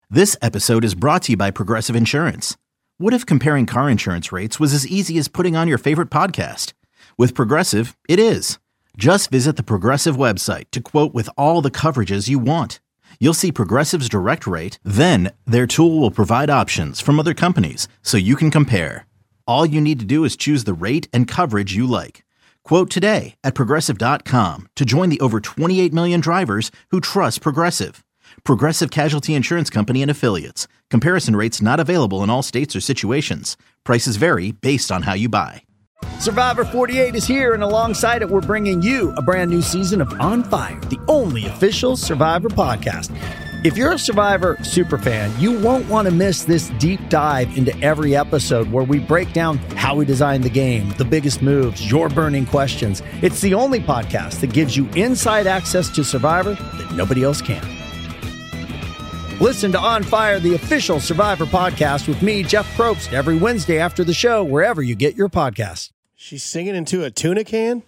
This episode is brought to you by Progressive Insurance. What if comparing car insurance rates was as easy as putting on your favorite podcast? With Progressive, it is. Just visit the Progressive website to quote with all the coverages you want. You'll see Progressive's direct rate, then their tool will provide options from other companies so you can compare. All you need to do is choose the rate and coverage you like. Quote today at Progressive.com to join the over 28 million drivers who trust Progressive. Progressive Casualty Insurance Company and Affiliates. Comparison rates not available in all states or situations. Prices vary based on how you buy. Survivor 48 is here, and alongside it, we're bringing you a brand new season of On Fire, the only official Survivor podcast. If you're a Survivor superfan, you won't want to miss this deep dive into every episode where we break down how we designed the game, the biggest moves, your burning questions. It's the only podcast that gives you inside access to Survivor that nobody else can. Listen to On Fire, the official Survivor podcast with me, Jeff Probst, every Wednesday after the show, wherever you get your podcasts. She's singing into a tuna can?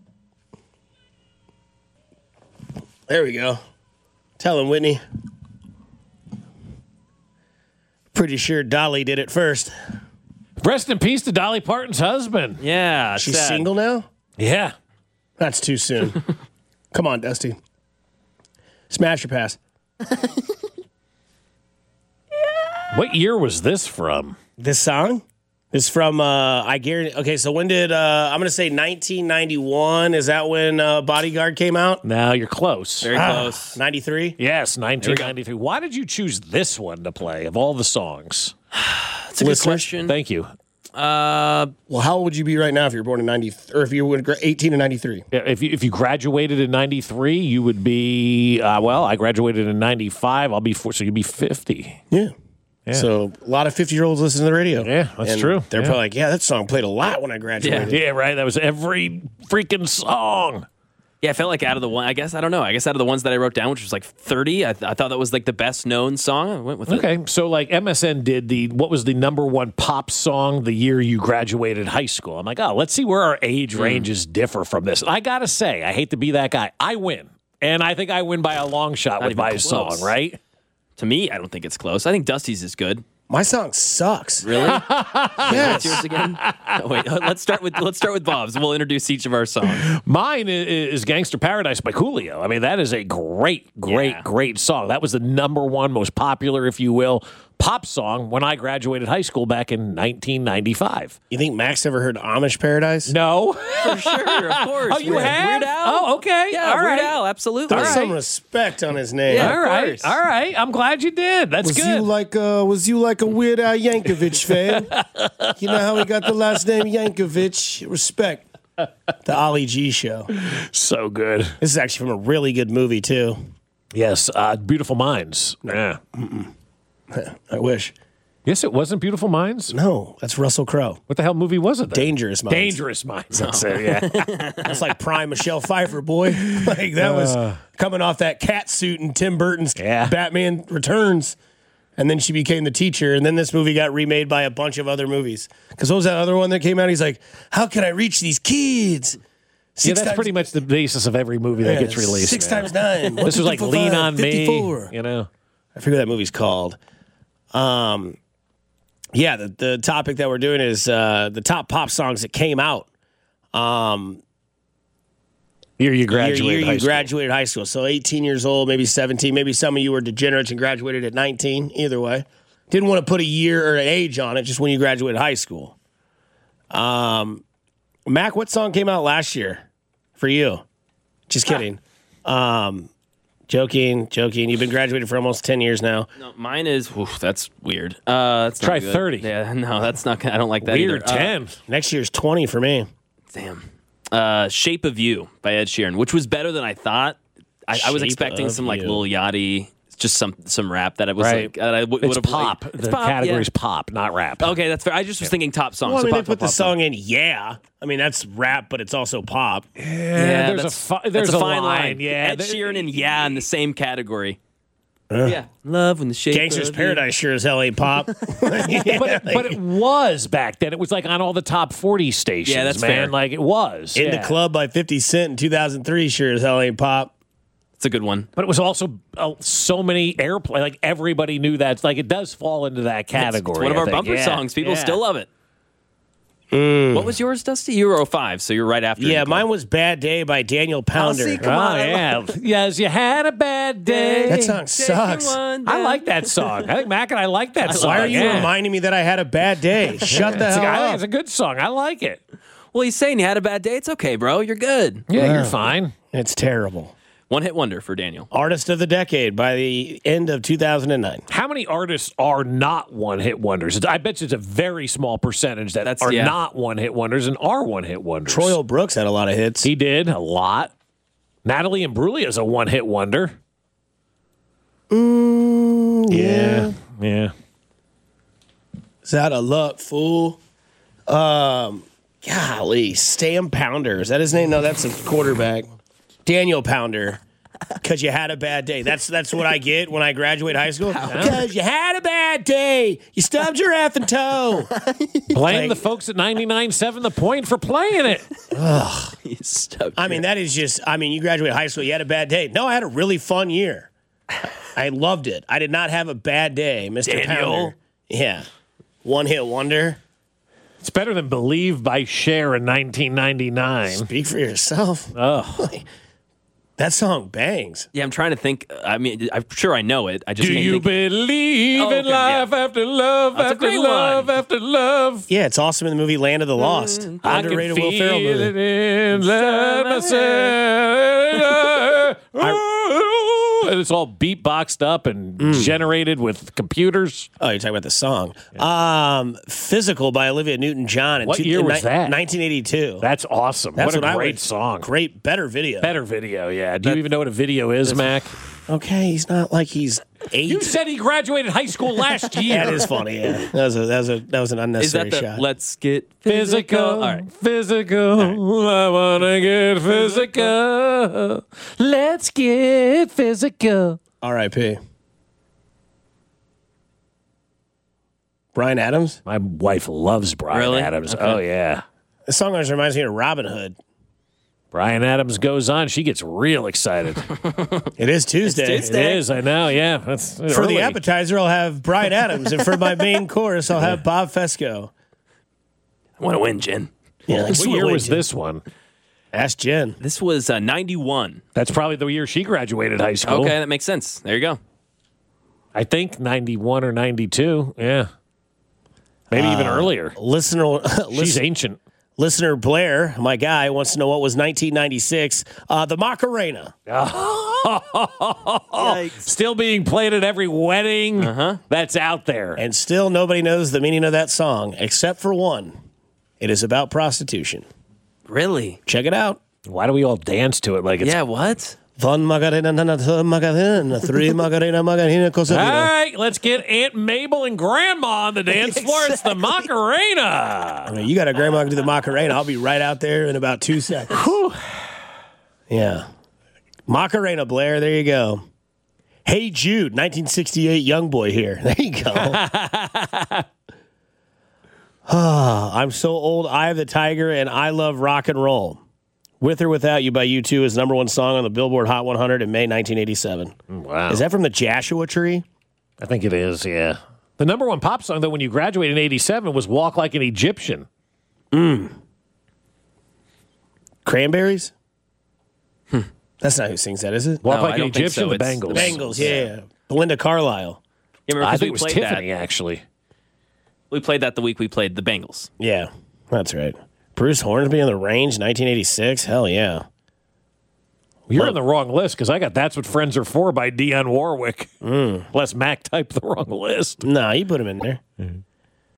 There we go. Tell him, Whitney. Pretty sure Dolly did it first. Rest in peace to Dolly Parton's husband. Yeah. She's sad. single now? Yeah. That's too soon. Come on, Dusty. Smash or pass? What year was this from? This song is from, I guarantee. Okay, so when did, I'm going to say 1991. Is that when Bodyguard came out? Now you're close. Very close. 93? Yes, 1993. Why did you choose this one to play of all the songs? That's a good question. Thank you. Well, how old would you be right now if you were born in 90, or if you were 18 in 93? Yeah, if you graduated in 93, you would be, I graduated in 95. I'll be, so you'd be 50. Yeah. So a lot of 50-year-olds listen to the radio. Yeah, that's true. They're probably like, yeah, that song played a lot when I graduated. Yeah, right. That was every freaking song. Yeah, I felt like out of the one, I guess out of the ones that I wrote down, which was like 30, I thought that was like the best known song. I went with it. Okay, so like MSN did what was the number one pop song the year you graduated high school? I'm like, let's see where our age ranges differ from this. I gotta say, I hate to be that guy. I win. And I think I win by a long shot with my song, right? To me, I don't think it's close. I think Dusty's is good. My song sucks. Really? Yes. What's yours again? Oh, wait, let's start with Bob's. We'll introduce each of our songs. Mine is Gangster Paradise by Coolio. I mean, that is a great song. That was the number one most popular, if you will, pop song when I graduated high school back in 1995. You think Max ever heard Amish Paradise? No. For sure, of course. Oh, you have? Weird Al? Oh, okay. Yeah, All Weird right. Al, absolutely. There's some respect on his name. Yeah. All of right. course. All right. I'm glad you did. That's good. Was you like a Weird Al Yankovic fan? You know how he got the last name Yankovic? Respect. The Ollie G Show. So good. This is actually from a really good movie, too. Yes. Beautiful Minds. Yeah. I wish. Yes, it wasn't Beautiful Minds. No, that's Russell Crowe. What the hell movie was it then? Dangerous Minds. Dangerous Minds. That's it, yeah. That's like prime Michelle Pfeiffer, boy. Like that was coming off that cat suit in Tim Burton's Batman Returns. And then she became the teacher. And then this movie got remade by a bunch of other movies. Because what was that other one that came out? He's like, how can I reach these kids? That's pretty much the basis of every movie that gets released. 6 times 9. This was like Lean on 54. Me. You know, I forget what that movie's called. Yeah, the topic that we're doing is the top pop songs that came out. Year you graduated high school. So 18 years old, maybe 17. Maybe some of you were degenerates and graduated at 19. Either way. Didn't want to put a year or an age on it, just when you graduated high school. Mac, what song came out last year for you? Just kidding. Joking. You've been graduated for almost 10 years now. No, mine is, that's weird. That's Try not good. 30. Yeah, no, that's not, I don't like that Weird either. 10. Next year's 20 for me. Damn. Shape of You by Ed Sheeran, which was better than I thought. I was Shape expecting of some like You. Lil Yachty, just some rap that it was Right. like that I would It's have pop. Played. The category's pop, not rap. Okay, that's fair. I just was thinking top songs. Well, I so mean, pop, they put pop, the pop, song in, yeah. I mean, that's rap, but it's also pop. Yeah, there's that's a fine line. Yeah, Ed Sheeran and Yeah in the same category. Yeah, love when the shape. Gangster's of Paradise sure as hell ain't pop. but it was back then. It was like on all the top 40 stations. Yeah, that's man. fair. Like it was In the Club by 50 Cent in 2003 sure as hell ain't pop. It's a good one. But it was also so many airplay. Like everybody knew that. Like it does fall into that category. It's one of our bumper songs. People still love it. What was yours, Dusty? You were 05, so you're right after. Yeah, mine was Bad Day by Daniel Pounder. Come on. Yeah. Yes, you had a bad day. That song sucks. I like that song. I think Mac and I like that song. Why are you reminding me that I had a bad day? Shut the hell I think up. it's a good song. I like it. Well, he's saying you had a bad day. It's okay, bro. You're good. Yeah, you're fine. It's terrible. One hit wonder for Daniel. Artist of the Decade by the end of 2009. How many artists are not one-hit wonders? I bet you it's a very small percentage that are not one-hit wonders and are one-hit wonders. Troy Brooks had a lot of hits. He did, a lot. Natalie Imbruglia is a one-hit wonder. Yeah. Is that a luck, fool? Golly, Sam Pounder. Is that his name? No, that's a quarterback. Daniel Pounder. Because you had a bad day. That's what I get when I graduate high school. Because you had a bad day. You stubbed your effing toe. Blame the folks at 99.7 The Point for playing it. I mean, that is just, you graduate high school, you had a bad day. No, I had a really fun year. I loved it. I did not have a bad day, Mr. Daniel. Pounder. Yeah. One hit wonder. It's better than Believe by Cher in 1999. Speak for yourself. Oh. That song bangs. Yeah, I'm trying to think. I mean, I'm sure I know it. I just Do can't you think. believe in life after love, That's a after great love, one. after love? Yeah, it's awesome in the movie Land of the Lost. I Underrated can Will Ferrell feel movie. it inside myself. And it's all beatboxed up and generated with computers. Oh, you're talking about the song. Physical by Olivia Newton-John. What year was that? 1982. That's awesome. That's what a I great would- song. Great, better video. Better video, yeah. Do you even know what a video is, Mac? Okay, he's not like he's 8. You said he graduated high school last year. That is funny, yeah. That was an Is unnecessary that the shot. Let's Get Physical, All right. physical. I wanna get physical. Let's get physical. R.I.P. Bryan Adams? My wife loves Bryan Really? Adams. Okay. Oh yeah, The song always reminds me of Robin Hood. Bryan Adams goes on. She gets real excited. It is Tuesday. It's It is. I know. Yeah. That's For early. the appetizer, I'll have Bryan Adams, and for my main course, I'll have Bob Fesco. I want to win, Jen. Yeah, like, What year was this one? Ask Jen. This was 91. That's probably the year she graduated high school. Okay, that makes sense. There you go. I think 91 or 92. Yeah. Maybe even earlier. She's ancient. Listener Blair, my guy, wants to know what was 1996. The Macarena. Still being played at every wedding that's out there. And still nobody knows the meaning of that song, except for one. It is about prostitution. Really? Check it out. Why do we all dance to it like it's... Yeah, what? One Macarena, two Macarena, three Macarena, Macarena, Cosa All Vida. right, let's get Aunt Mabel and Grandma on the dance floor. It's the Macarena. I mean, you got a grandma to do the Macarena. I'll be right out there in about 2 seconds. Yeah. Macarena, Blair. There you go. Hey Jude, 1968 young boy here. There you go. I'm so old. Eye of the Tiger and I Love Rock and Roll. With or Without You by U2 is #1 song on the Billboard Hot 100 in May 1987. Wow. Is that from the Joshua Tree? I think it is, yeah. The #1 pop song, though, when you graduated in 87 was Walk Like an Egyptian. Cranberries? That's not who sings that, is it? Walk No, Like I an don't think Egyptian, so. the It's Bengals. the Bengals, yeah. Belinda Carlisle. Yeah, remember, I 'cause think we it was played Tiffany, that. actually. We played that the week we played the Bengals. Yeah, that's right. Bruce Hornsby on the Range, 1986. Hell yeah. You're on the wrong list because I got That's What Friends Are For by Dionne Warwick. Unless Mac typed the wrong list. Nah, you put him in there.